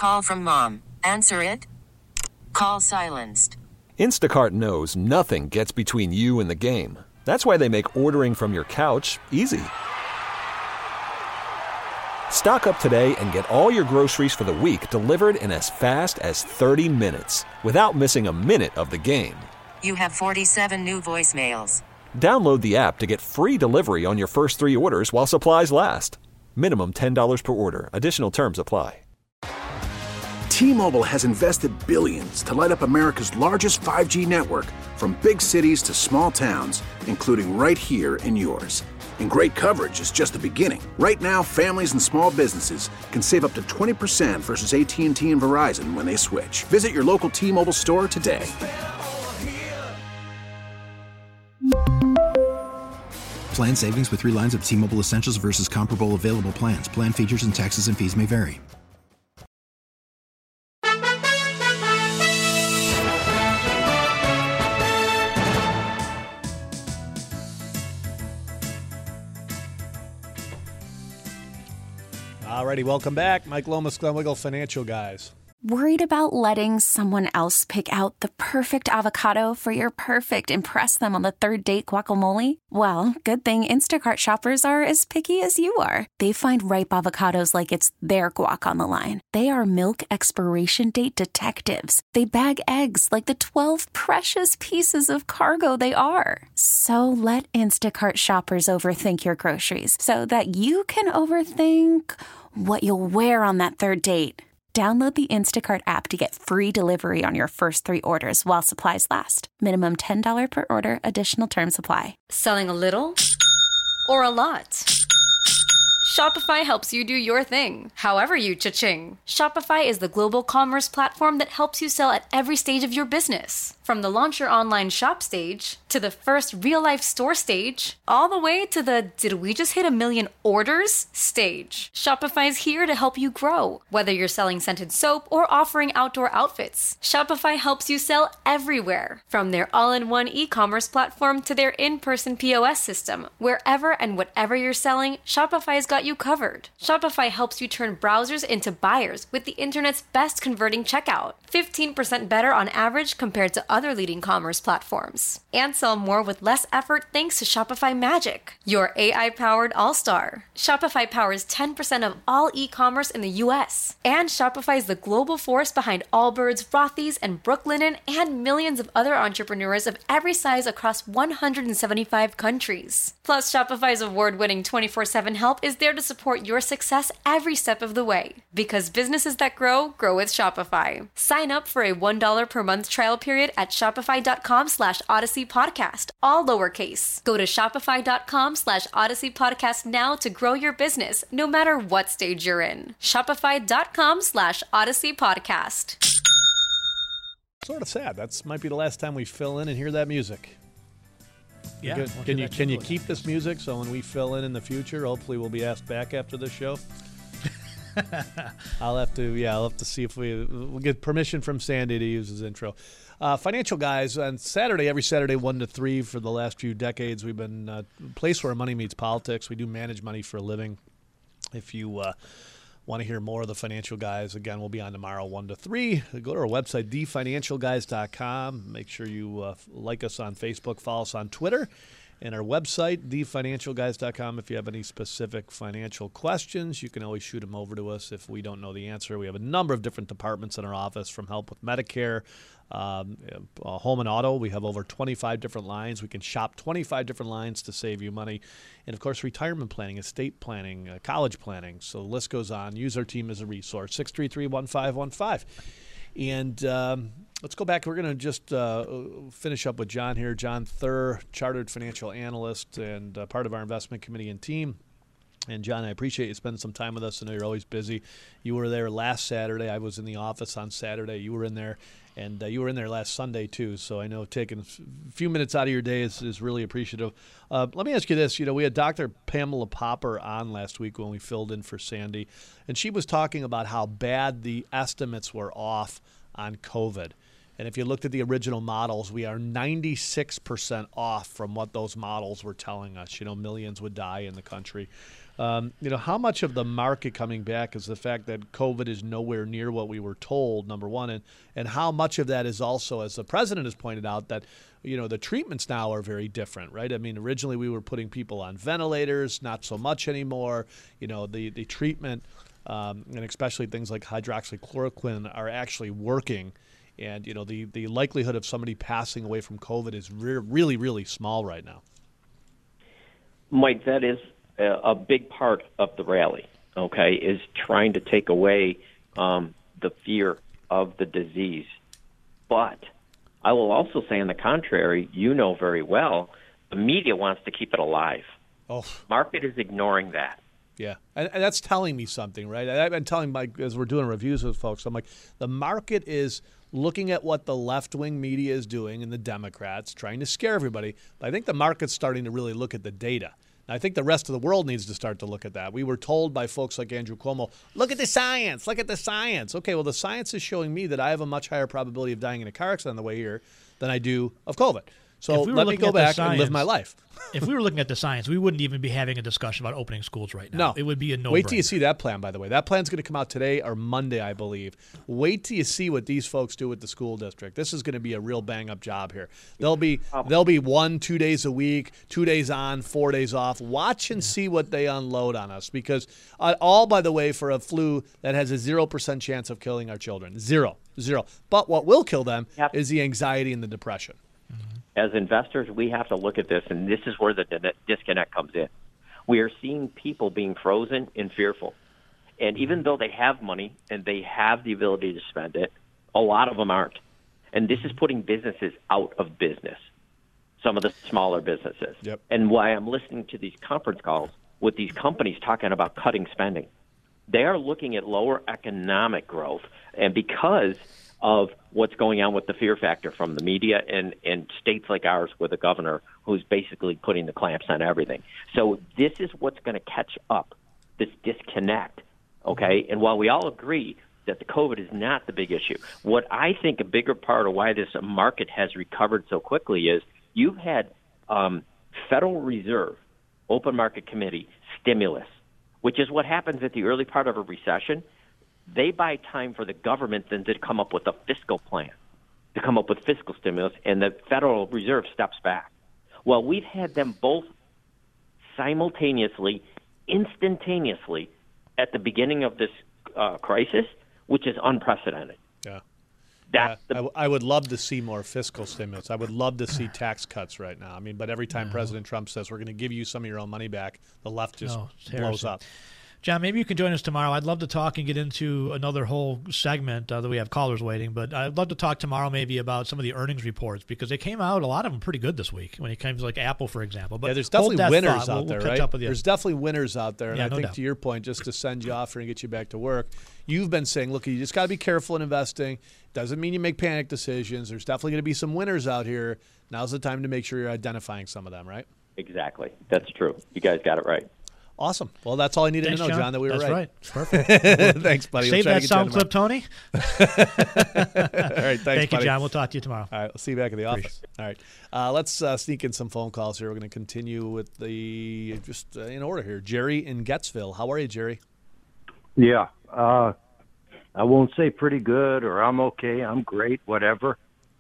Call from mom. Answer it. Call silenced. Instacart knows nothing gets between you and the game. That's why they make ordering from your couch easy. Stock up today and get all your groceries for the week delivered in as fast as 30 minutes without missing a minute of the game. You have 47 new voicemails. Download the app to get free delivery on your first 3 orders while supplies last. Minimum $10 per order. Additional terms apply. T-Mobile has invested billions to light up America's largest 5G network, from big cities to small towns, including right here in yours. And great coverage is just the beginning. Right now, families and small businesses can save up to 20% versus AT&T and Verizon when they switch. Visit your local T-Mobile store today. Plan savings with 3 lines of T-Mobile Essentials versus comparable available plans. Plan features and taxes and fees may vary. Alrighty, welcome back. Mike Lomas, Glenn Wiggle, Financial Guys. Worried about letting someone else pick out the perfect avocado for your perfect impress them on the third date guacamole? Well, good thing Instacart shoppers are as picky as you are. They find ripe avocados like it's their guac on the line. They are milk expiration date detectives. They bag eggs like the 12 precious pieces of cargo they are. So let Instacart shoppers overthink your groceries so that you can overthink what you'll wear on that third date. Download the Instacart app to get free delivery on your first 3 orders while supplies last. Minimum $10 per order. Additional terms apply. Selling a little or a lot? Shopify helps you do your thing, however you cha-ching. Shopify is the global commerce platform that helps you sell at every stage of your business. From the launch your online shop stage, to the first real-life store stage, all the way to the did we just hit 1 million orders stage. Shopify's here to help you grow. Whether you're selling scented soap or offering outdoor outfits, Shopify helps you sell everywhere. From their all-in-one e-commerce platform to their in-person POS system, wherever and whatever you're selling, Shopify's got you covered. Shopify helps you turn browsers into buyers with the internet's best converting checkout. 15% better on average compared to other leading commerce platforms. And sell more with less effort thanks to Shopify Magic, your AI-powered all-star. Shopify powers 10% of all e-commerce in the US. And Shopify is the global force behind Allbirds, Rothy's, and Brooklinen, and millions of other entrepreneurs of every size across 175 countries. Plus, Shopify's award-winning 24/7 help is there to support your success every step of the way. Because businesses that grow, grow with Shopify. Sign up for a $1 per month trial period at shopify.com/Odyssey Podcast, all lowercase. Go to shopify.com/Odyssey Podcast now to grow your business, no matter what stage you're in. Shopify.com/Odyssey Podcast. Sort of sad. That might be the last time we fill in and hear that music. Yeah. Can you keep this music so when we fill in the future, hopefully we'll be asked back after this show? I'll have to see if we'll get permission from Sandy to use his intro. Financial Guys on Saturday, every Saturday 1 to 3 for the last few decades. We've been a place where money meets politics. We do manage money for a living. If you want to hear more of the Financial Guys, again, we'll be on tomorrow 1 to 3. Go to our website, thefinancialguys.com. Make sure you like us on Facebook, follow us on Twitter, and our website, thefinancialguys.com. If you have any specific financial questions, you can always shoot them over to us if we don't know the answer. We have a number of different departments in our office, from help with Medicare, home and auto. We have over 25 different lines. We can shop 25 different lines to save you money. And, of course, retirement planning, estate planning, college planning. So the list goes on. Use our team as a resource, 633-1515. And let's go back. We're going to just finish up with John here. John Thur, Chartered Financial Analyst and part of our investment committee and team. And, John, I appreciate you spending some time with us. I know you're always busy. You were there last Saturday. I was in the office on Saturday. You were in there. And you were in there last Sunday, too. So I know taking a few minutes out of your day is really appreciative. Let me ask you this. We had Dr. Pamela Popper on last week when we filled in for Sandy. And she was talking about how bad the estimates were off on COVID. And if you looked at the original models, we are 96% off from what those models were telling us. Millions would die in the country. How much of the market coming back is the fact that COVID is nowhere near what we were told, number one, and how much of that is also, as the president has pointed out, that the treatments now are very different, right? I mean, originally we were putting people on ventilators, not so much anymore. The treatment, and especially things like hydroxychloroquine, are actually working. And, the likelihood of somebody passing away from COVID is really, really small right now. Mike, that is a big part of the rally, okay, is trying to take away the fear of the disease. But I will also say, on the contrary, very well, the media wants to keep it alive. Oh, market is ignoring that. Yeah, and that's telling me something, right? I've been telling Mike, as we're doing reviews with folks, I'm like, the market is looking at what the left-wing media is doing and the Democrats, trying to scare everybody. But I think the market's starting to really look at the data. And I think the rest of the world needs to start to look at that. We were told by folks like Andrew Cuomo, look at the science, look at the science. Okay, well, the science is showing me that I have a much higher probability of dying in a car accident on the way here than I do of COVID. So let me go back and live my life. If we were looking at the science, we wouldn't even be having a discussion about opening schools right now. No. It would be a no-brainer. Wait till you see that plan, by the way. That plan's going to come out today or Monday, I believe. Wait till you see what these folks do with the school district. This is going to be a real bang-up job here. They'll be 1-2 days a week, 2 days on, 4 days off. Watch and see what they unload on us, because all, by the way, for a flu that has a 0% chance of killing our children. Zero. But what will kill them is the anxiety and the depression. As investors, we have to look at this, and this is where the disconnect comes in. We are seeing people being frozen and fearful. And even though they have money and they have the ability to spend it, a lot of them aren't. And this is putting businesses out of business, some of the smaller businesses. Yep. And why I'm listening to these conference calls with these companies talking about cutting spending. They are looking at lower economic growth, and because of what's going on with the fear factor from the media and states like ours with a governor who's basically putting the clamps on everything. So this is what's going to catch up, this disconnect, okay? And while we all agree that the COVID is not the big issue, what I think a bigger part of why this market has recovered so quickly is you've had Federal Reserve, Open Market Committee, stimulus, which is what happens at the early part of a recession. They buy time for the government then to come up with a fiscal plan, to come up with fiscal stimulus, and the Federal Reserve steps back. Well, we've had them both simultaneously, instantaneously at the beginning of this crisis, which is unprecedented. Yeah. I would love to see more fiscal stimulus. I would love to see tax cuts right now. I mean, but every time President Trump says we're going to give you some of your own money back, the left just blows up. John, maybe you can join us tomorrow. I'd love to talk and get into another whole segment that we have callers waiting, but I'd love to talk tomorrow maybe about some of the earnings reports, because they came out, a lot of them pretty good this week when it comes to like Apple, for example. But there's definitely winners out there, right? Up with you. There's definitely winners out there. And yeah, I think doubt. To your point, just to send you off here and get you back to work, you've been saying, look, you just got to be careful in investing. Doesn't mean you make panic decisions. There's definitely going to be some winners out here. Now's the time to make sure you're identifying some of them, right? Exactly. That's true. You guys got it right. Awesome. Well, that's all I needed to know, John, that we were right. That's right. Perfect. Thanks, buddy. Save that sound clip, Tony. All right, thanks, Thank you, buddy. John. We'll talk to you tomorrow. All right, we'll see you back at the office. All right, let's sneak in some phone calls here. We're going to continue with the, just in order here. Jerry in Gettsville. How are you, Jerry? Yeah. I won't say pretty good or I'm okay, I'm great, whatever.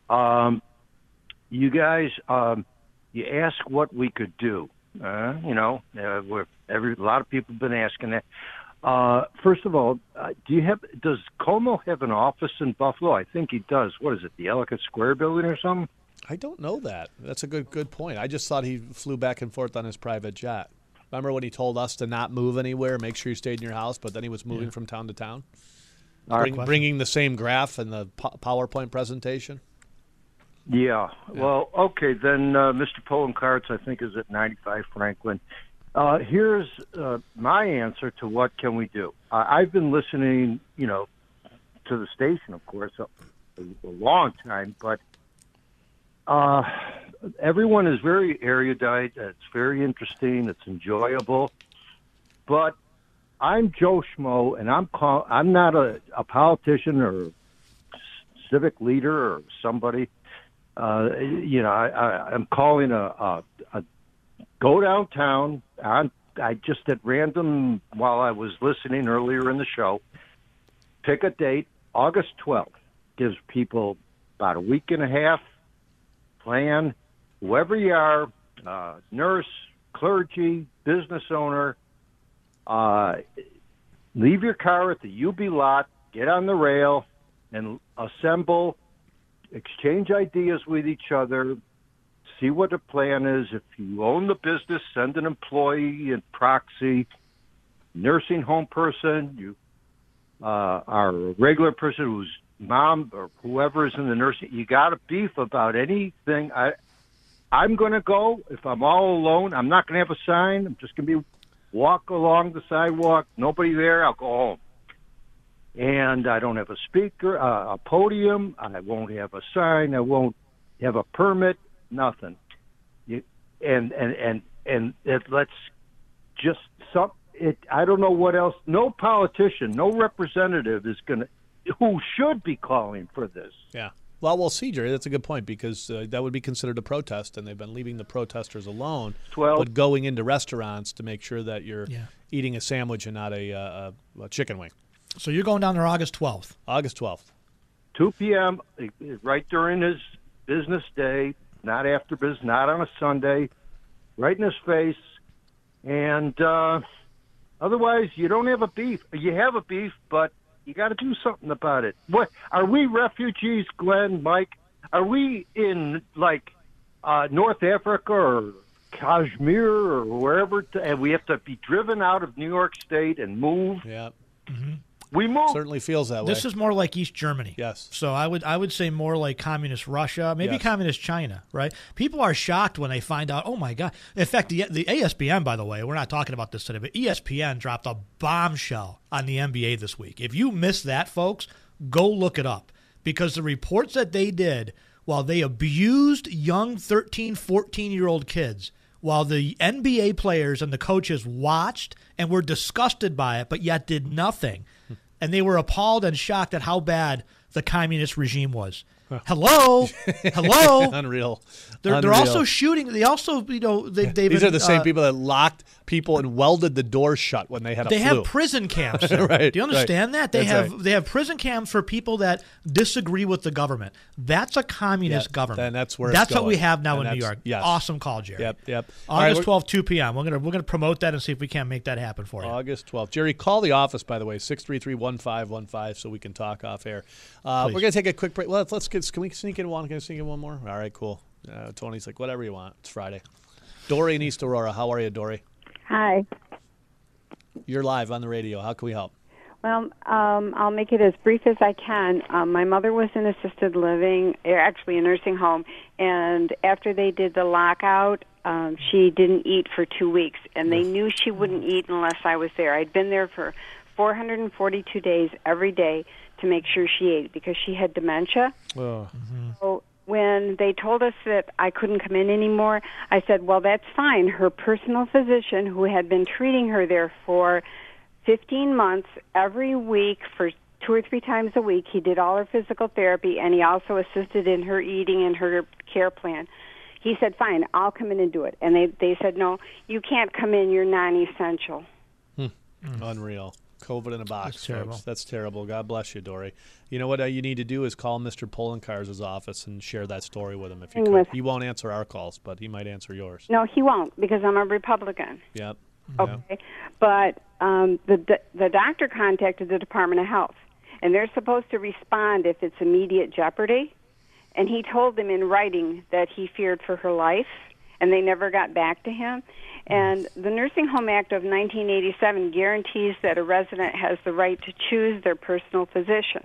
You guys, you ask what we could do. A lot of people have been asking that. First of all, does Cuomo have an office in Buffalo? I think he does. What is it, the Ellicott Square building or something? I don't know that. That's a good point. I just thought he flew back and forth on his private jet. Remember when he told us to not move anywhere, make sure you stayed in your house, but then he was moving from town to town? Bringing the same graph in the PowerPoint presentation? Yeah. Well, okay, then Mr. Pulling Carts, I think, is at 95 Franklin. Here's my answer to what can we do. I've been listening, to the station, of course, a long time, but everyone is very erudite. It's very interesting. It's enjoyable. But I'm Joe Schmo, and I'm not a politician or civic leader or somebody. I'm calling a go downtown on I just at random while I was listening earlier in the show, pick a date. August 12th gives people about a week and a half. Plan, whoever you are, nurse, clergy, business owner, leave your car at the UB lot, get on the rail, and assemble, exchange ideas with each other, see what the plan is. If you own the business, send an employee in proxy, nursing home person, you are a regular person whose mom or whoever is in the nursing, you got a beef about anything. I'm going to go. If I'm all alone, I'm not going to have a sign. I'm just going to walk along the sidewalk. Nobody there. I'll go home. And I don't have a speaker, a podium. I won't have a sign. I won't have a permit. Nothing. Let's just I don't know what else. No politician, no representative is going to. Who should be calling for this? Yeah. Well, we'll see, Jerry. That's a good point because that would be considered a protest, and they've been leaving the protesters alone, but going into restaurants to make sure that you're eating a sandwich and not a chicken wing. So you're going down there August 12th. August 12th. 2 p.m., right during his business day, not after business, not on a Sunday, right in his face. And otherwise, you don't have a beef. You have a beef, but you got to do something about it. What are we refugees, Glenn, Mike? Are we in North Africa or Kashmir or wherever, and we have to be driven out of New York State and move? Yeah, we move. Certainly feels that way. This is more like East Germany. Yes. So I would say more like communist Russia, maybe communist China. Right? People are shocked when they find out. Oh my God! In fact, the ESPN, by the way, we're not talking about this today, but ESPN dropped a bombshell on the NBA this week. If you missed that, folks, go look it up because the reports that they did while they abused young 13, 14-year-old kids, while the NBA players and the coaches watched and were disgusted by it, but yet did nothing. And they were appalled and shocked at how bad the communist regime was. Hello? Unreal. They're also shooting. They also, these are the same people that locked people and welded the doors shut when they had a flu. They have prison camps. Right. Do you understand that? They have prison camps for people that disagree with the government. That's a communist government. And that's where that's it's what we have now in New York. Yes. Awesome call, Jerry. Yep. August 12th, 2 p.m. We're gonna promote that and see if we can't make that happen for you. August 12th. Jerry, call the office, by the way, 633-1515, so we can talk off air. We're going to take a quick break. Can we sneak in one? Can I sneak in one more? All right, cool. Tony's like, whatever you want. It's Friday. Dory in East Aurora. How are you, Dory? Hi. You're live on the radio. How can we help? Well, I'll make it as brief as I can. My mother was in assisted living, actually a nursing home, and after they did the lockout, she didn't eat for 2 weeks, and they knew she wouldn't eat unless I was there. I'd been there for 442 days every day to make sure she ate because she had dementia. Oh. So when they told us that I couldn't come in anymore, I said, well, that's fine. Her personal physician, who had been treating her there for 15 months, every week for 2 or 3 times a week, he did all her physical therapy, and he also assisted in her eating and her care plan. He said, fine, I'll come in and do it. And they said, no, you can't come in. You're non-essential. Unreal. COVID in a box, That's terrible. folks. That's terrible. God bless you, Dory. You know what you need to do is call Mr. Poloncarz' office and share that story with him if you could. He won't answer our calls, but he might answer yours. No, he won't because I'm a Republican. Yep. Okay. Yep. But the doctor contacted the Department of Health, and they're supposed to respond if it's immediate jeopardy. And he told them in writing that he feared for her life, and they never got back to him. And the Nursing Home Act of 1987 guarantees that a resident has the right to choose their personal physician.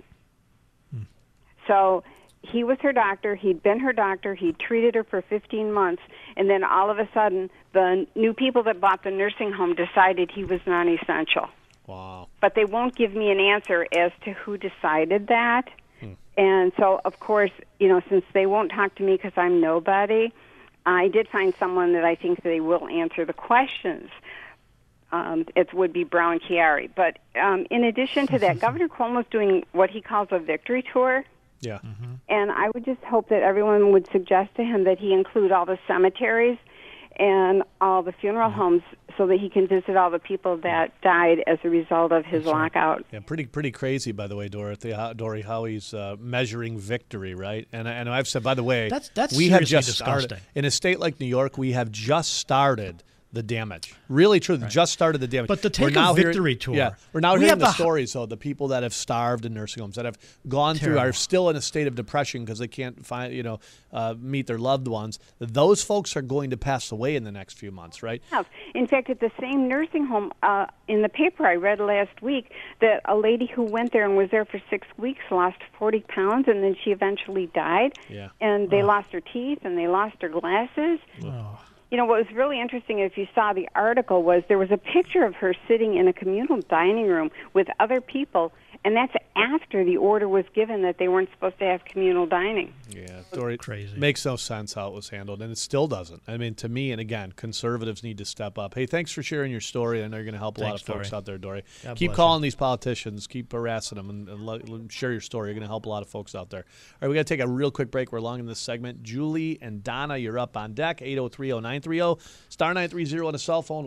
So he was her doctor. He'd been her doctor. He'd treated her for 15 months. And then all of a sudden, the new people that bought the nursing home decided he was non-essential. Wow. But they won't give me an answer as to who decided that. And so, of course, since they won't talk to me because I'm nobody, I did find someone that I think they will answer the questions. It would be Brown Chiari. But in addition to that, Governor Cuomo's doing what he calls a victory tour. Yeah. And I would just hope that everyone would suggest to him that he include all the cemeteries and all the funeral homes so that he can visit all the people that died as a result of his lockout. Yeah, pretty crazy, by the way, Dory, how he's measuring victory, right? And I've said, by the way, that's we have seriously just disgusting. started in a state like New York. We have just started the damage. Really, truly, just started the damage. But the Take a Victory tour. Yeah, we're now hearing the stories, though, the people that have starved in nursing homes, that have gone through, are still in a state of depression because they can't find, meet their loved ones. Those folks are going to pass away in the next few months, right? In fact, at the same nursing home, in the paper I read last week that a lady who went there and was there for 6 weeks lost 40 pounds, and then she eventually died. Yeah. And they lost her teeth, and they lost her glasses. Oh. What was really interesting, if you saw the article, was there was a picture of her sitting in a communal dining room with other people, and that's after the order was given that they weren't supposed to have communal dining. Yeah, Dory, crazy. Makes no sense how it was handled, and it still doesn't. I mean, to me, and again, conservatives need to step up. Hey, thanks for sharing your story. I know you're going to help a lot of folks out there, Dory. Keep calling these politicians. Keep harassing them, and share your story. You're going to help a lot of folks out there. All right, we got to take a real quick break. We're long in this segment. Julie and Donna, you're up on deck. 803-0930, star 930 on a cell phone,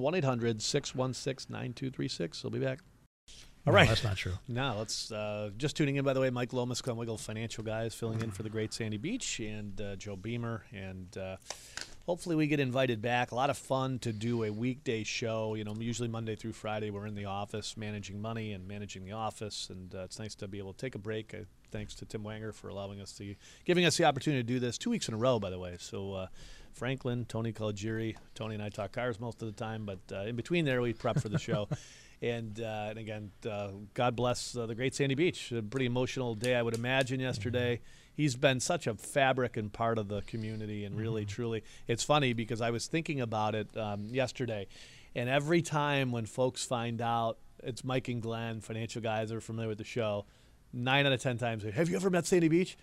1-800-616-9236. We'll be back. All right. No, that's not true. Now, let's just tuning in, by the way, Mike Lomas, Glen Wiggle Financial Guys, filling in for the great Sandy Beach, and Joe Beamer. And hopefully we get invited back. A lot of fun to do a weekday show. Usually Monday through Friday we're in the office managing money and managing the office. And it's nice to be able to take a break. Thanks to Tim Wanger for giving us the opportunity to do this 2 weeks in a row, by the way. So Franklin, Tony Caligiuri, Tony and I talk cars most of the time, but in between there we prep for the show. And again, God bless the great Sandy Beach. A pretty emotional day, I would imagine, yesterday. He's been such a fabric and part of the community, and really, truly. It's funny because I was thinking about it yesterday, and every time when folks find out it's Mike and Glenn, Financial Guys are familiar with the show, 9 out of 10 times, have you ever met Sandy Beach?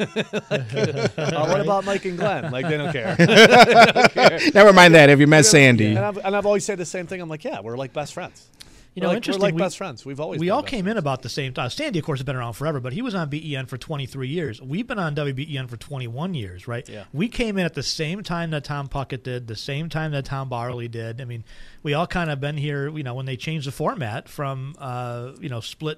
What about Mike and Glenn? Like, they don't care. Never mind that. Have you met Sandy? And I've always said the same thing. I'm like, yeah, we're like best friends. Interesting. We're like best friends. We've always we been all best came friends. in about the same time. Sandy, of course, has been around forever, but he was on BEN for 23 years. We've been on WBEN for 21 years, right? Yeah. We came in at the same time that Tom Puckett did, the same time that Tom Barley did. I mean, we all kind of been here, when they changed the format from, split,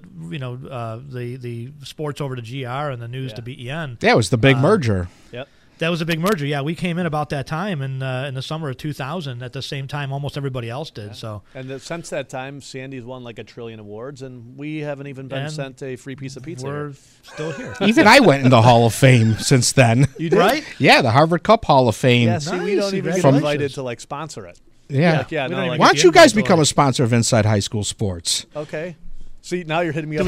the sports over to GR and the news to BEN. Yeah, it was the big merger. Yep. That was a big merger. Yeah, we came in about that time in the summer of 2000 at the same time almost everybody else did. Yeah. So, and since that time, Sandy's won like 1 trillion awards, and we haven't even been sent a free piece of pizza. We're still here. Even I went in the Hall of Fame since then. You did? Right? Yeah, the Harvard Cup Hall of Fame. Yeah, see, we don't even get invited to sponsor it. Yeah. Why don't you guys become a sponsor of Inside High School Sports? Okay. See, now you're hitting me up.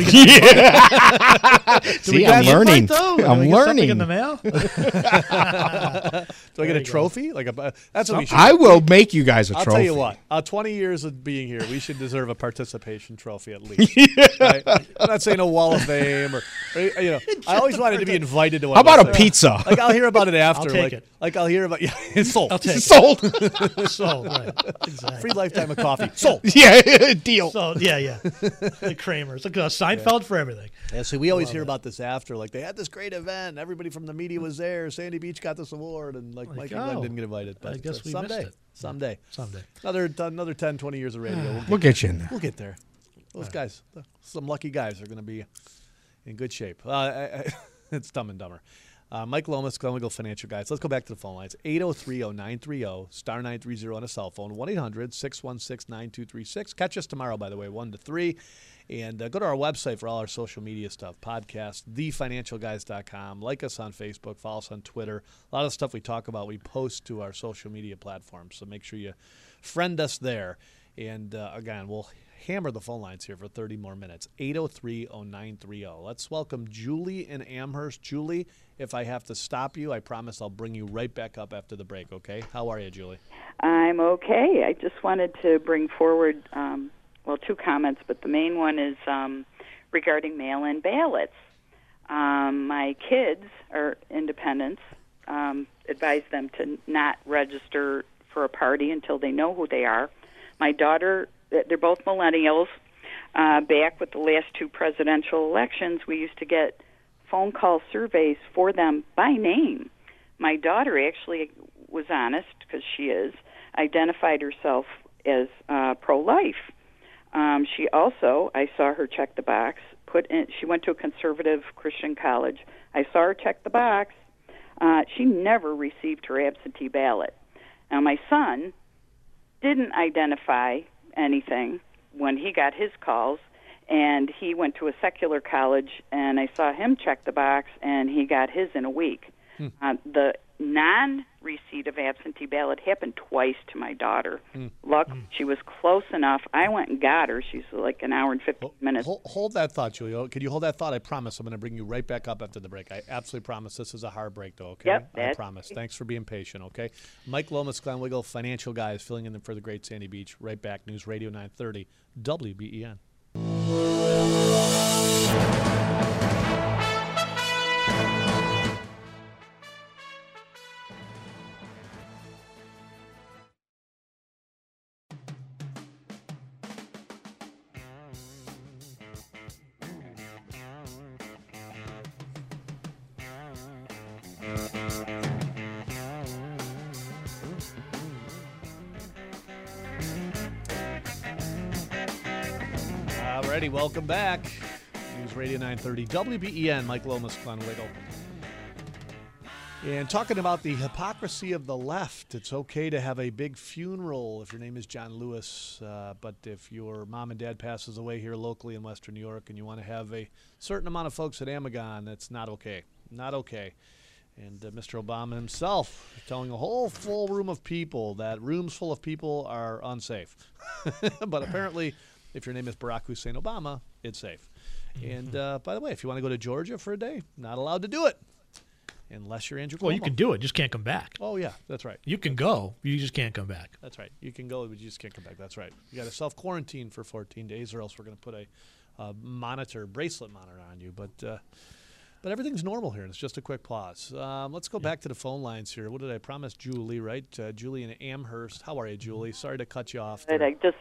See, I'm learning. I'm learning. In the mail? Do I get a trophy? That's what we should. I will make you guys a trophy. I'll tell you what. 20 years of being here, we should deserve a participation trophy at least. Right? I'm not saying a Wall of Fame or I always wanted to be invited to one. How about a pizza? I'll hear about it after. I'll take it. I'll hear about it's sold. I'll take it. Sold. Sold. Right. Exactly. Free lifetime of coffee. Sold. Yeah. Deal. Sold. Yeah. The Kramer. It's like a Seinfeld for everything. Yeah, so we always hear about this after. Like, they had this great event. Everybody from the media was there. Sandy Beach got this award, and Mike and Glenn didn't get invited. But I guess we someday. missed it. Someday. Another 10, 20 years of radio. We'll get you in there. We'll get there. Those guys, some lucky guys, are going to be in good shape. It's Dumb and Dumber. Mike Lomas, Glen Wiggle Financial Guys. Let's go back to the phone lines. 803-0930, star 930 on a cell phone, 1-800-616-9236. Catch us tomorrow, by the way, 1 to 3. And go to our website for all our social media stuff, podcast, thefinancialguys.com. Like us on Facebook, follow us on Twitter. A lot of the stuff we talk about, we post to our social media platforms. So make sure you friend us there. And, again, we'll hammer the phone lines here for 30 more minutes. 803-0930. Let's welcome Julie in Amherst. Julie, if I have to stop you, I promise I'll bring you right back up after the break, okay? How are you, Julie? I'm okay. I just wanted to bring forward, 2 comments, but the main one is regarding mail-in ballots. My kids are independents. Advise them to not register for a party until they know who they are. My daughter, they're both millennials. Back with the last 2 presidential elections, we used to get phone call surveys for them by name. My daughter actually was honest, because she is, identified herself as pro-life. She also, I saw her check the box, she went to a conservative Christian college. I saw her check the box. She never received her absentee ballot. Now, my son didn't identify anything when he got his calls, and he went to a secular college, and I saw him check the box, and he got his in a week. The non-receipt of absentee ballot happened twice to my daughter. Luck, she was close enough. I went and got her. She's like an hour and 15 minutes. Hold that thought, Julia. Can you hold that thought? I promise I'm going to bring you right back up after the break. I absolutely promise. This is a hard break, though, okay? Yep, I promise. Thanks for being patient, okay? Mike Lomas, Glenn Wiggle, Financial Guys, filling in for the great Sandy Beach. Right back. News Radio 930, WBEN. Alrighty, welcome back. News Radio 930, WBEN, Mike Lomas, Glenn Wiggle. And talking about the hypocrisy of the left, it's okay to have a big funeral if your name is John Lewis, but if your mom and dad passes away here locally in Western New York and you want to have a certain amount of folks at Amagon, that's not okay. Not okay. And Mr. Obama himself telling a whole full room of people that rooms full of people are unsafe. But apparently, if your name is Barack Hussein Obama, it's safe. And by the way, if you want to go to Georgia for a day, not allowed to do it unless you're Andrew Cuomo. Well, you can do it, just can't come back. Oh, yeah, that's right. You can go, you just can't come back. That's right. You can go, but you just can't come back. That's right. You got to self-quarantine for 14 days or else we're going to put a bracelet monitor on you. But everything's normal here, and it's just a quick pause. Let's go back to the phone lines here. What did I promise? Julie, right? Julie in Amherst. How are you, Julie? Sorry to cut you off. I just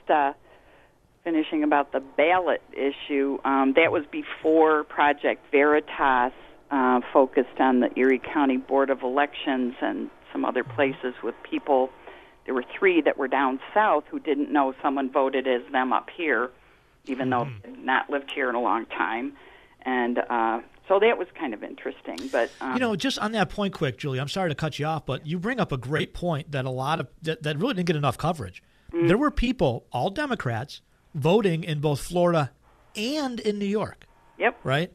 finishing about the ballot issue. That was before Project Veritas focused on the Erie County Board of Elections and some other places with people. There were 3 that were down south who didn't know someone voted as them up here, even though they had not lived here in a long time. And so that was kind of interesting. But just on that point quick, Julie, I'm sorry to cut you off, but you bring up a great point that a lot of that really didn't get enough coverage. There were people, all Democrats, voting in both Florida and in New York. Yep. Right?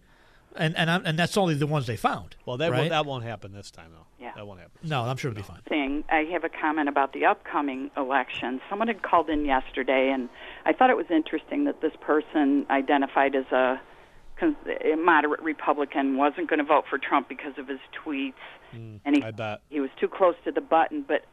And that's only the ones they found. Well, right? that won't happen this time, though. Yeah. That won't happen. No, I'm sure it'll be fine. I have a comment about the upcoming election. Someone had called in yesterday, and I thought it was interesting that this person identified as a moderate Republican, wasn't going to vote for Trump because of his tweets. And I bet. He was too close to the button. But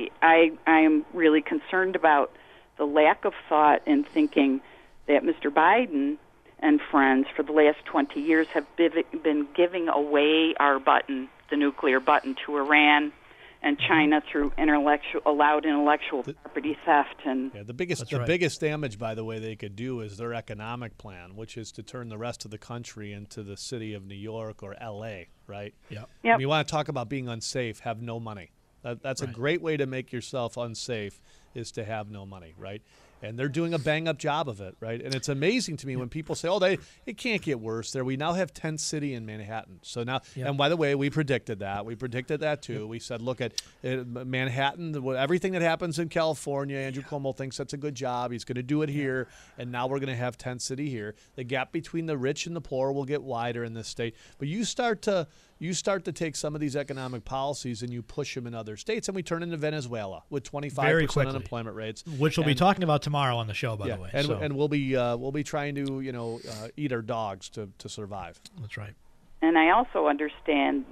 I am really concerned about the lack of thought in thinking that Mr. Biden and friends for the last 20 years have been giving away our button, the nuclear button, to Iran and China through allowed intellectual property theft. And the biggest damage, by the way, they could do is their economic plan, which is to turn the rest of the country into the city of New York or L.A., right? Yep. When you want to talk about being unsafe, have no money. That's a great way to make yourself unsafe, is to have no money, right? And they're doing a bang-up job of it, right? And it's amazing to me when people say, it can't get worse there. We now have Tent City in Manhattan. So now, and by the way, we predicted that. We predicted that, too. We said, look at Manhattan, everything that happens in California, Andrew Cuomo thinks that's a good job. He's going to do it here, and now we're going to have Tent City here. The gap between the rich and the poor will get wider in this state. But you start to take some of these economic policies and you push them in other states, and we turn into Venezuela with 25% unemployment rates, which we'll be talking about tomorrow on the show, by the way. And we'll be trying to eat our dogs to survive. That's right. And I also understand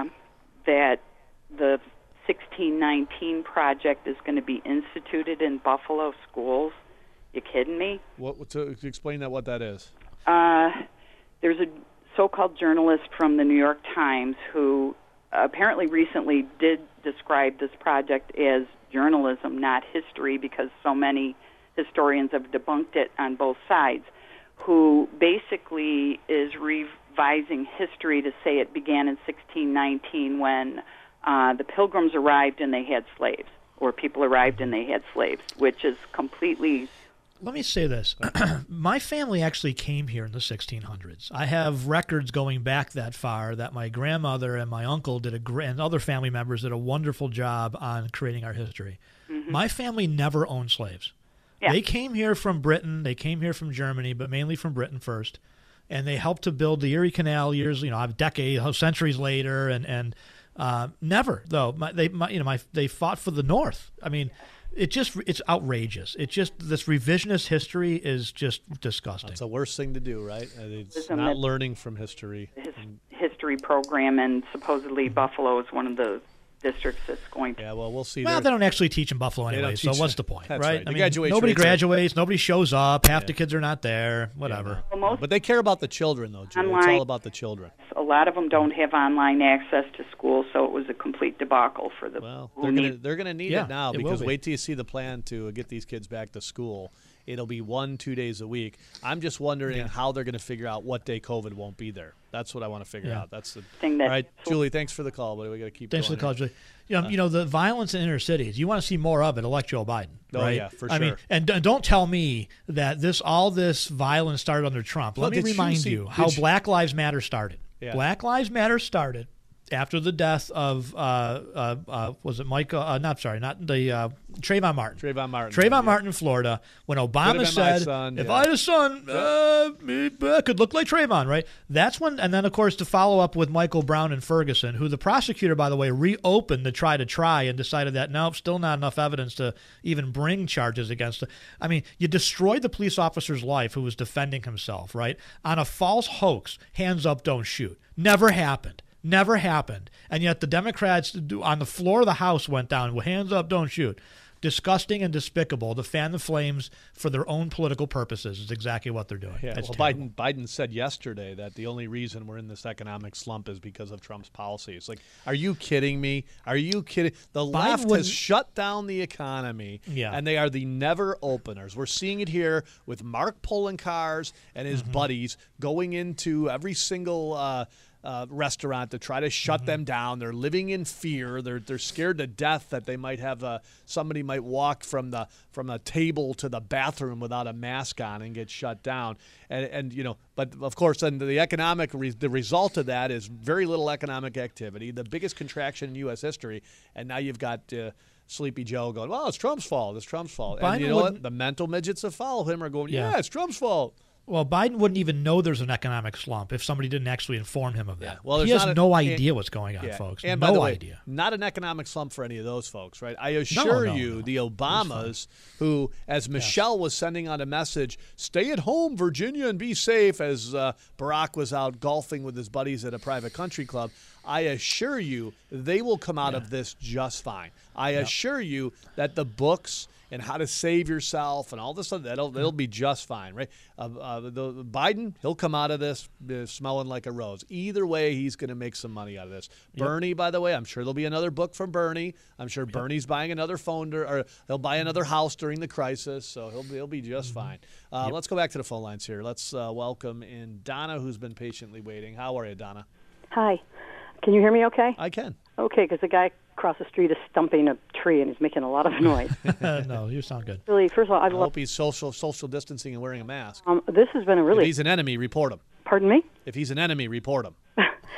that the 1619 project is going to be instituted in Buffalo schools. You kidding me? To explain what that is? There's a so-called journalist from the New York Times who apparently recently did describe this project as journalism, not history, because so many historians have debunked it on both sides, who basically is revising history to say it began in 1619 when the Pilgrims arrived and they had slaves. or people arrived and they had slaves, which is completely... Let me say this. My family actually came here in the 1600s. I have records going back that far that my grandmother and my uncle and other family members did a wonderful job on creating our history. Mm-hmm. My family never owned slaves. Yeah. They came here from Britain. They came here from Germany, but mainly from Britain first. And they helped to build the Erie Canal centuries later. And never, though. They fought for the North. I mean... It's outrageous. It's just this revisionist history is just disgusting. It's the worst thing to do, right? It's not learning from history. History program, and supposedly Buffalo is one of the districts that's going to. Yeah, well, we'll see. Well, they don't actually teach in Buffalo anyway, so what's the point, right? I mean, nobody graduates, nobody shows up, half the kids are not there, whatever. Yeah, no. But they care about the children, though, Julie. It's all about the children. A lot of them don't have online access to school, so it was a complete debacle for the. Well, they're going to need it now, because wait till you see the plan to get these kids back to school. It'll be 1-2 days a week. I'm just wondering how they're going to figure out what day COVID won't be there. That's what I want to figure out. That's the thing. All right, Julie, thanks for the call, but we got to keep. Thanks for the call, Julie. The violence in inner cities. You want to see more of it? Elect Joe Biden. Oh right? Yeah, for sure. I mean, and don't tell me that all this violence started under Trump. Let me remind you how Black Lives Matter started. Yeah. Black Lives Matter started after the death of was it Michael? Trayvon Martin. Trayvon Martin in Florida, when Obama said, "If I had a son, I could look like Trayvon." Right. That's when, and then of course to follow up with Michael Brown and Ferguson, who the prosecutor, by the way, reopened to try and decided that no, still not enough evidence to even bring charges against him. I mean, you destroyed the police officer's life who was defending himself, right, on a false hoax. Hands up, don't shoot. Never happened. Never happened. And yet the Democrats on the floor of the House went down, hands up, don't shoot. Disgusting and despicable to fan the flames for their own political purposes is exactly what they're doing. Yeah, Biden said yesterday that the only reason we're in this economic slump is because of Trump's policies. Like, are you kidding me? Are you kidding? The left has shut down the economy, and they are the never openers. We're seeing it here with Mark Poloncarz and his buddies going into every single restaurant to try to shut them down. They're living in fear. They're scared to death that they might have somebody might walk from a table to the bathroom without a mask on and get shut down. And but of course, then the economic the result of that is very little economic activity, the biggest contraction in U.S. history, and now you've got Sleepy Joe going, well, it's Trump's fault. It's Trump's fault. And you know what? The mental midgets that follow him are going, yeah, it's Trump's fault. Well, Biden wouldn't even know there's an economic slump if somebody didn't actually inform him of that. Yeah. Well, he has no idea what's going on, folks. And no by the way, idea. Not an economic slump for any of those folks, right? I assure you, the Obamas, who, as Michelle was sending out a message, stay at home, Virginia, and be safe, as Barack was out golfing with his buddies at a private country club, I assure you they will come out of this just fine. I assure you that the books and how to save yourself and all this stuff, it'll be just fine, right? The Biden, he'll come out of this smelling like a rose. Either way, he's going to make some money out of this. Bernie, by the way, I'm sure there'll be another book from Bernie. I'm sure Bernie's buying another phone, or he'll buy another house during the crisis, so he'll be just fine. Let's go back to the phone lines here. Let's welcome in Donna, who's been patiently waiting. How are you, Donna? Hi. Can you hear me okay? I can. Okay, because the guy across the street is stumping a tree and he's making a lot of noise. No, you sound good. Really, first of all, I hope he's social distancing and wearing a mask. This has been a really... If he's an enemy, report him. Pardon me? If he's an enemy, report him.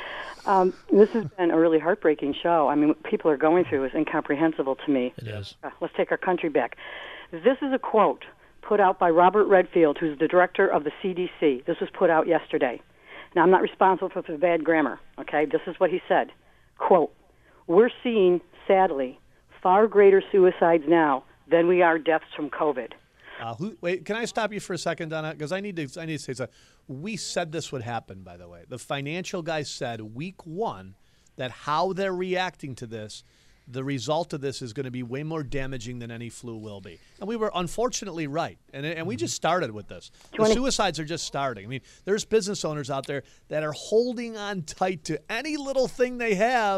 This has been a really heartbreaking show. I mean, what people are going through is incomprehensible to me. It is. Let's take our country back. This is a quote put out by Robert Redfield, who's the director of the CDC. This was put out yesterday. Now, I'm not responsible for the bad grammar, okay? This is what he said. Quote, we're seeing, sadly, far greater suicides now than we are deaths from COVID. Wait, can I stop you for a second, Donna? Because I need to say something. We said this would happen, by the way. The financial guys said week one that how they're reacting to this, the result of this is going to be way more damaging than any flu will be. And we were unfortunately right. And we just started with this. The suicides are just starting. I mean, there's business owners out there that are holding on tight to any little thing they have,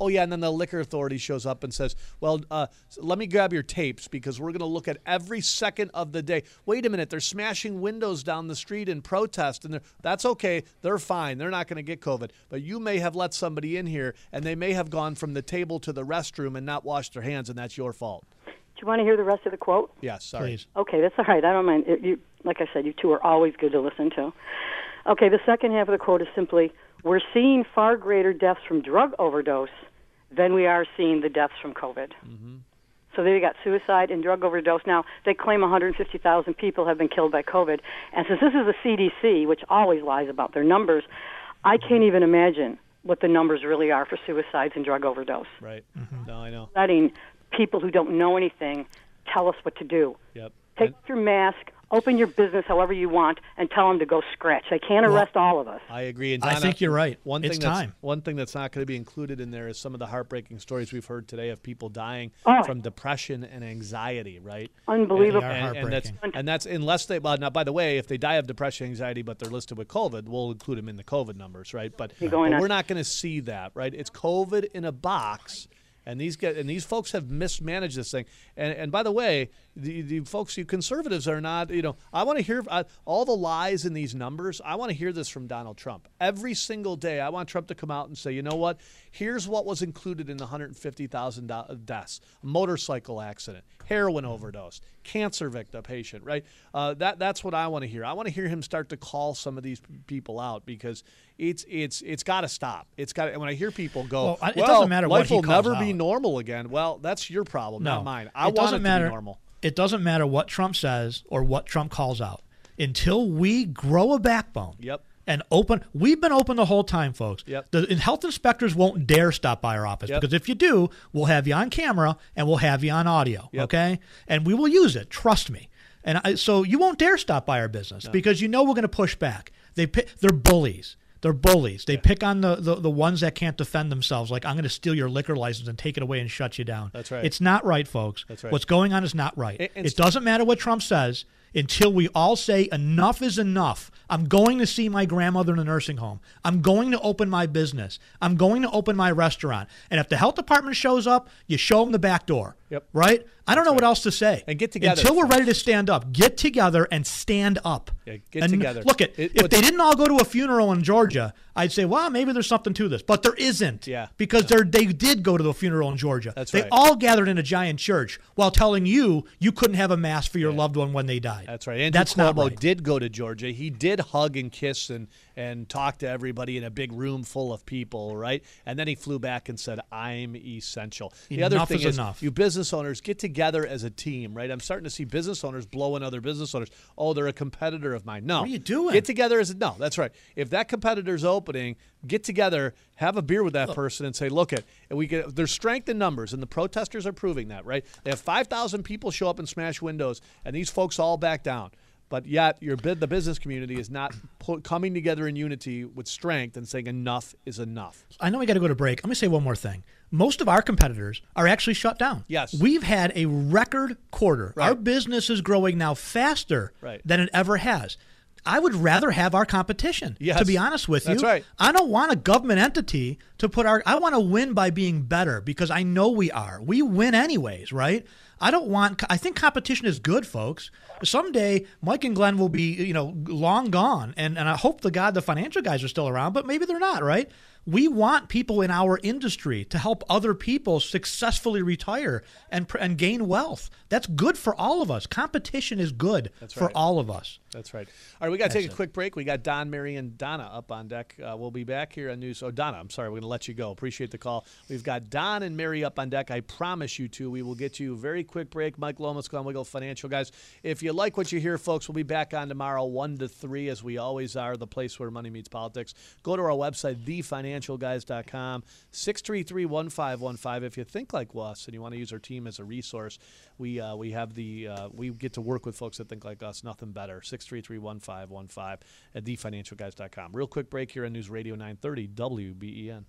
Oh, yeah, and then the liquor authority shows up and says, well, let me grab your tapes because we're going to look at every second of the day. Wait a minute, they're smashing windows down the street in protest, and that's okay. They're fine. They're not going to get COVID. But you may have let somebody in here, and they may have gone from the table to the restroom and not washed their hands, and that's your fault. Do you want to hear the rest of the quote? Yes, sorry. Please. Okay, that's all right. I don't mind. Like I said, you two are always good to listen to. Okay, the second half of the quote is simply, we're seeing far greater deaths from drug overdose than we are seeing the deaths from COVID. Mm-hmm. So there you got suicide and drug overdose. Now, they claim 150,000 people have been killed by COVID. And since this is the CDC, which always lies about their numbers, I can't even imagine what the numbers really are for suicides and drug overdose. Right. Mm-hmm. No, I know. Letting people who don't know anything tell us what to do. Yep. Take your mask, open your business however you want, and tell them to go scratch. They can't arrest all of us. I agree. And I Donna, think you're right. One thing that's not going to be included in there is some of the heartbreaking stories we've heard today of people dying from depression and anxiety, right? Unbelievable. And that's unless they, well, now, by the way, if they die of depression and anxiety but they're listed with COVID, we'll include them in the COVID numbers, right? But we're not going to see that, right? It's COVID in a box. And these folks have mismanaged this thing. And by the way, the folks, you conservatives are not, I want to hear all the lies in these numbers. I want to hear this from Donald Trump. Every single day, I want Trump to come out and say, you know what? Here's what was included in the 150,000 deaths. Motorcycle accident, heroin overdose, cancer victim patient, right? That's what I want to hear. I want to hear him start to call some of these people out because it's got to stop. It's got. When I hear people go, it doesn't matter what he life will calls never out. be normal again. Well, that's your problem, not mine. I it want doesn't it matter, to be normal. It doesn't matter what Trump says or what Trump calls out until we grow a backbone. Yep. And open. We've been open the whole time, folks. Yep. The health inspectors won't dare stop by our office because if you do, we'll have you on camera and we'll have you on audio. Yep. Okay, and we will use it. Trust me. And so you won't dare stop by our business because we're going to push back. They're bullies. They're bullies. They pick on the ones that can't defend themselves. Like, I'm going to steal your liquor license and take it away and shut you down. That's right. It's not right, folks. That's right. What's going on is not right. It doesn't matter what Trump says until we all say enough is enough. I'm going to see my grandmother in a nursing home. I'm going to open my business. I'm going to open my restaurant. And if the health department shows up, you show them the back door. Yep. Right? I don't know what else to say. And get together. Until we're ready to stand up. Get together and stand up. Yeah, get together. Look, if they didn't all go to a funeral in Georgia, I'd say, well, maybe there's something to this. But there isn't. Yeah. Because they did go to the funeral in Georgia. That's they right. all gathered in a giant church while telling you couldn't have a mass for your loved one when they died. That's right. Andrew That's not Cuomo right. did go to Georgia. He did hug and kiss and talk to everybody in a big room full of people, right? And then he flew back and said, I'm essential. The other thing is enough. You business owners, get together as a team, right? I'm starting to see business owners blowing other business owners. Oh, they're a competitor of mine. No. What are you doing? Get together as no, that's right. If that competitor's opening, get together, have a beer with that person and say, look, there's strength in numbers, and the protesters are proving that, right? They have 5,000 people show up and smash windows, and these folks all back down. But yet the business community is not coming together in unity with strength and saying enough is enough. I know we got to go to break. Let me say one more thing. Most of our competitors are actually shut down. Yes. We've had a record quarter. Right. Our business is growing now faster than it ever has. I would rather have our competition, to be honest with you. That's right. I don't want a government entity to I want to win by being better because I know we are. We win anyways, right? I think competition is good, folks. Someday, Mike and Glenn will be, long gone. And I hope to God the financial guys are still around, but maybe they're not, right? We want people in our industry to help other people successfully retire and gain wealth. That's good for all of us. Competition is good for all of us. That's right. All right, we got to take a quick break. We got Don, Mary, and Donna up on deck. We'll be back here on News. Oh, Donna, I'm sorry. We're going to let you go. Appreciate the call. We've got Don and Mary up on deck. I promise you two. We will get you a very quick break. Mike Lomas, Glenn Wiggle, Financial Guys. If you like what you hear, folks, we'll be back on tomorrow 1 to 3, as we always are, the place where money meets politics. Go to our website, thefinancialguys.com, 633-1515. If you think like us and you want to use our team as a resource, we get to work with folks that think like us. Nothing better. 633-1515 at thefinancialguys.com. Real quick break here on News Radio 930 WBEN.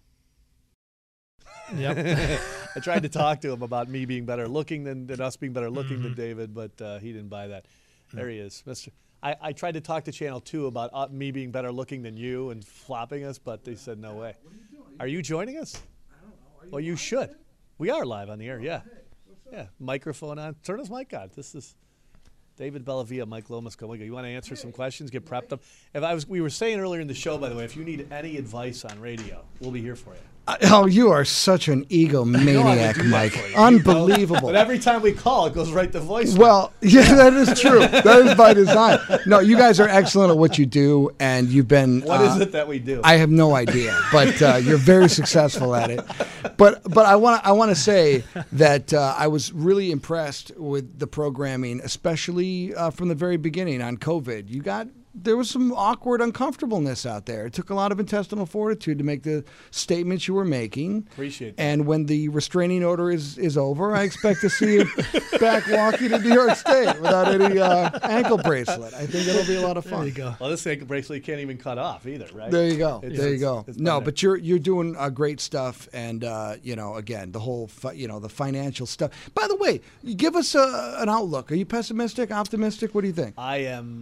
Yep. I tried to talk to him about me being better looking than us being better looking than David, but he didn't buy that. There he is. I tried to talk to Channel 2 about me being better looking than you and flopping us, but they said no way. Are you joining us? I don't know. Well, you should. We are live on the air, yeah. Yeah, microphone on. Turn his mic on. This is David Bellavia, Mike Lomas. You want to answer some questions, get prepped up? We were saying earlier in the show, by the way, if you need any advice on radio, we'll be here for you. Oh, you are such an egomaniac, Mike. Unbelievable. But every time we call, it goes right to voicemail. Well, yeah, that is true. That is by design. No, you guys are excellent at what you do, and you've been... What is it that we do? I have no idea, but you're very successful at it. But I want to say that I was really impressed with the programming, especially from the very beginning on COVID. There was some awkward uncomfortableness out there. It took a lot of intestinal fortitude to make the statements you were making. Appreciate that. And when the restraining order is over, I expect to see you back walking to New York State without any ankle bracelet. I think it'll be a lot of fun. There you go. Well, this ankle bracelet you can't even cut off either, right? There you go. No, but you're doing great stuff, and again, the whole the financial stuff. By the way, give us an outlook. Are you pessimistic, optimistic? What do you think? I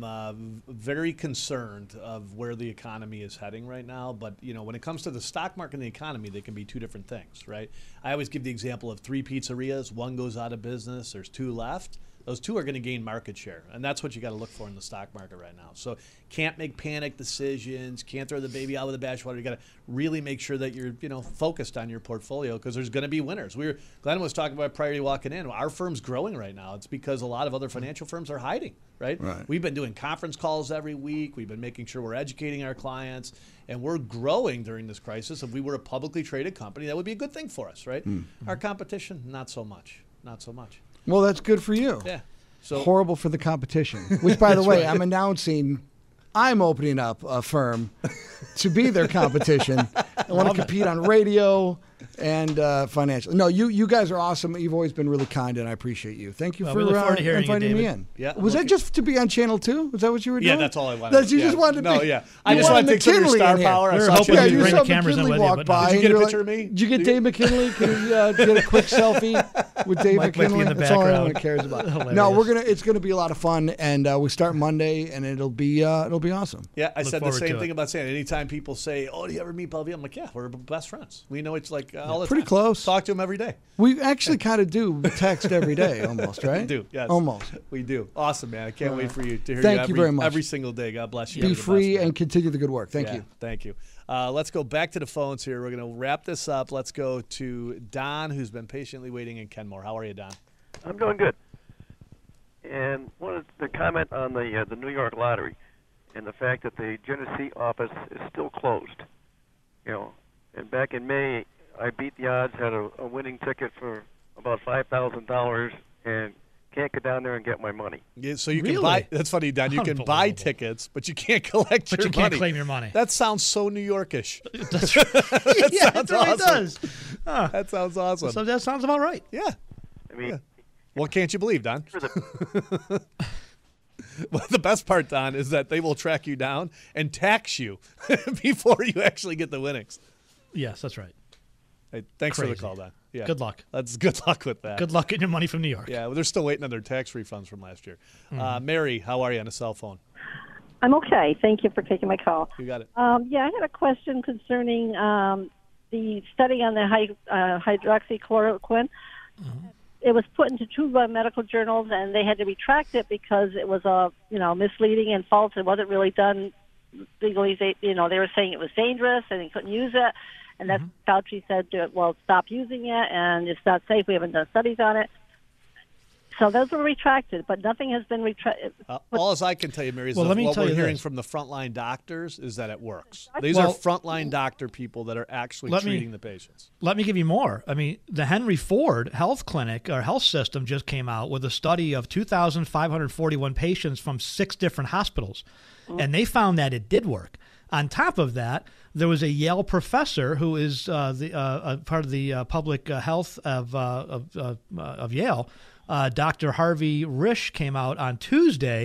am very concerned of where the economy is heading right now. But, when it comes to the stock market and the economy, they can be two different things, right? I always give the example of 3 pizzerias. One goes out of business. There's 2 left. Those 2 are going to gain market share. And that's what you got to look for in the stock market right now. So can't make panic decisions. Can't throw the baby out with the bathwater. You got to really make sure that you're, focused on your portfolio because there's going to be winners. Glenn was talking about prior to walking in. Our firm's growing right now. It's because a lot of other financial firms are hiding, right? We've been doing conference calls every week. We've been making sure we're educating our clients. And we're growing during this crisis. If we were a publicly traded company, that would be a good thing for us, right? Mm-hmm. Our competition, not so much. Not so much. Well, that's good for you. Yeah. So horrible for the competition. Which, by the way, I'm announcing I'm opening up a firm to be their competition. I want to compete on radio and financial. No, you guys are awesome. You've always been really kind, and I appreciate you. Thank you for inviting me in. Yeah, was that just to be on Channel 2? Was that what you were doing? Yeah, that's all I wanted. You just wanted to be. No, yeah. I just wanted to take some of your star power. We were hoping you'd bring the cameras in with you. Walk by. Did you get a picture of me? Did you get Dave McKinley? Can you get a quick selfie with Dave McKinley? That's all anyone cares about. No, it's gonna be a lot of fun, and we start Monday, and it'll be awesome. Yeah, I said the same thing about saying. Anytime people say, "Oh, do you ever meet Bellavia?" I'm like, "Yeah, we're best friends. We know it's like all the pretty time. close. Talk to him every day." We actually kind of do text every day, almost, right? We do, yes. Almost. We do. Awesome, man. I can't wait for you to hear Thank you very much. every single day. God bless you. Be free and continue the good work. Thank you. Thank you. Let's go back to the phones here. We're going to wrap this up. Let's go to Don, who's been patiently waiting in Kenmore. How are you, Don? I'm doing good. And wanted to comment on the New York lottery and the fact that the Genesee office is still closed. And back in May, I beat the odds, had a winning ticket for about $5,000, and can't get down there and get my money. Yeah, so you can buy. That's funny, Don. You can buy tickets, but you can't collect your money. But you can't claim your money. That sounds so New Yorkish. That's right. It really does. That sounds awesome. So that sounds about right. Yeah. I mean, what can't you believe, Don? Well, the best part, Don, is that they will track you down and tax you before you actually get the winnings. Yes, that's right. Hey, thanks for the call, Don. Yeah. Good luck. That's good luck with that. Good luck getting your money from New York. Yeah, well, they're still waiting on their tax refunds from last year. Mary, how are you on a cell phone? I'm okay. Thank you for taking my call. You got it. I had a question concerning the study on the hydroxychloroquine. Mm-hmm. It was put into 2 medical journals, and they had to retract it because it was misleading and false. It wasn't really done legally. They were saying it was dangerous and they couldn't use it. And that's Fauci said, well, stop using it, and it's not safe. We haven't done studies on it. So those were retracted, but nothing has been retracted. All as I can tell you, Mary, is what we're hearing from the frontline doctors is that it works. These are frontline doctor people that are actually treating the patients. Let me give you more. I mean, the Henry Ford Health Clinic or health system just came out with a study of 2,541 patients from 6 different hospitals, and they found that it did work. On top of that, there was a Yale professor who is part of the public health of Yale. Dr. Harvey Risch came out on Tuesday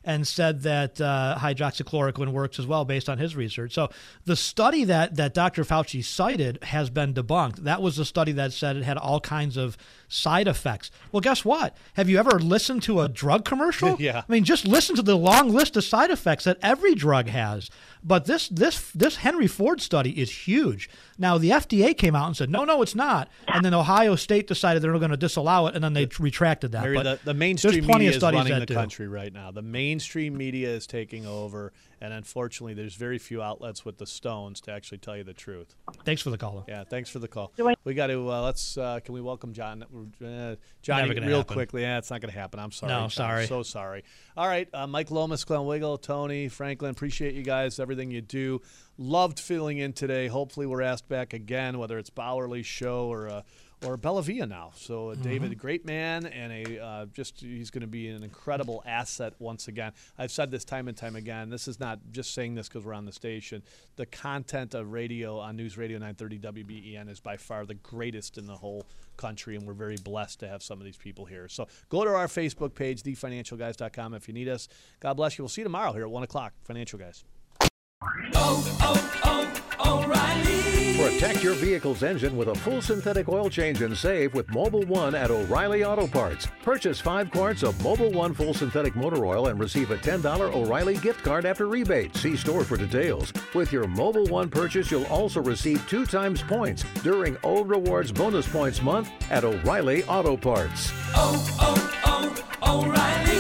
and said that hydroxychloroquine works as well based on his research. So the study that Dr. Fauci cited has been debunked. That was the study that said it had all kinds of side effects. Well, guess what? Have you ever listened to a drug commercial? Yeah. I mean, just listen to the long list of side effects that every drug has. But this Henry Ford study is huge. Now, the FDA came out and said, no, it's not. And then Ohio State decided they were going to disallow it, and then they retracted that. Mary, but the mainstream there's plenty media of studies is running that the do. country right now. The mainstream media is taking over, and unfortunately, there's very few outlets with the stones to actually tell you the truth. Thanks for the call, though. Yeah, thanks for the call. We got to can we welcome John? Johnny, Never gonna real happen. quickly. Yeah, it's not going to happen. I'm sorry. No, John. sorry. I'm so sorry. All right, Mike Lomas, Glenn Wiggle, Tony, Franklin, appreciate you guys, everything you do. Loved filling in today. Hopefully, we're asked back again, whether it's Bowerly's show or Bellavia now. So David, a great man, and he's going to be an incredible asset once again. I've said this time and time again. This is not just saying this because we're on the station. The content of radio on News Radio 930 WBEN is by far the greatest in the whole country, and we're very blessed to have some of these people here. So go to our Facebook page, thefinancialguys.com, if you need us. God bless you. We'll see you tomorrow here at 1 o'clock. Financial Guys. O'Reilly. Protect your vehicle's engine with a full synthetic oil change and save with Mobil 1 at O'Reilly Auto Parts. Purchase 5 quarts of Mobil 1 full synthetic motor oil and receive a $10 O'Reilly gift card after rebate. See store for details. With your Mobil 1 purchase, you'll also receive 2 times points during O Rewards Bonus Points Month at O'Reilly Auto Parts. O'Reilly.